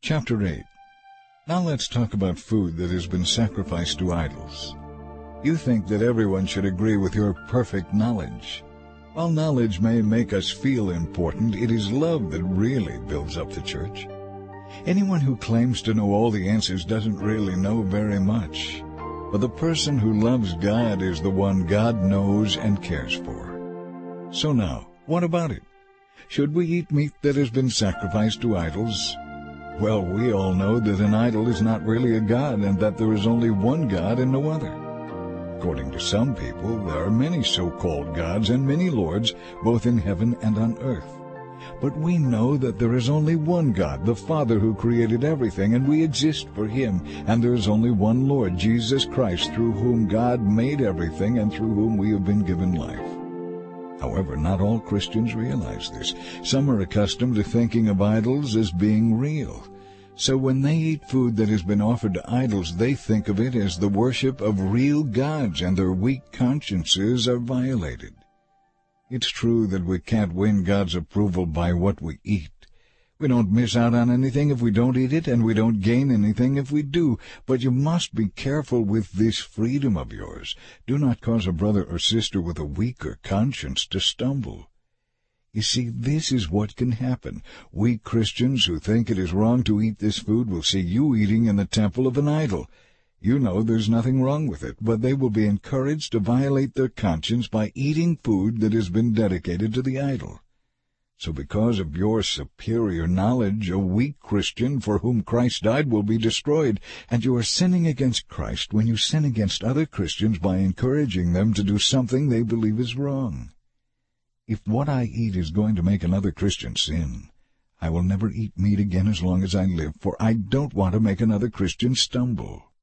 Chapter 8. Now let's talk about food that has been sacrificed to idols. You think that everyone should agree with your perfect knowledge. While knowledge may make us feel important, it is love that really builds up the church. Anyone who claims to know all the answers doesn't really know very much. But the person who loves God is the one God knows and cares for. So now, what about it? Should we eat meat that has been sacrificed to idols? Well, we all know that an idol is not really a god and that there is only one God and no other. According to some people, there are many so-called gods and many lords, both in heaven and on earth. But we know that there is only one God, the Father, who created everything, and we exist for Him, and there is only one Lord, Jesus Christ, through whom God made everything and through whom we have been given life. However, not all Christians realize this. Some are accustomed to thinking of idols as being real. So when they eat food that has been offered to idols, they think of it as the worship of real gods, and their weak consciences are violated. It's true that we can't win God's approval by what we eat. We don't miss out on anything if we don't eat it, and we don't gain anything if we do. But you must be careful with this freedom of yours. Do not cause a brother or sister with a weaker conscience to stumble. You see, this is what can happen. We Christians who think it is wrong to eat this food will see you eating in the temple of an idol. You know there's nothing wrong with it, but they will be encouraged to violate their conscience by eating food that has been dedicated to the idol. So because of your superior knowledge, a weak Christian for whom Christ died will be destroyed, and you are sinning against Christ when you sin against other Christians by encouraging them to do something they believe is wrong. If what I eat is going to make another Christian sin, I will never eat meat again as long as I live, for I don't want to make another Christian stumble.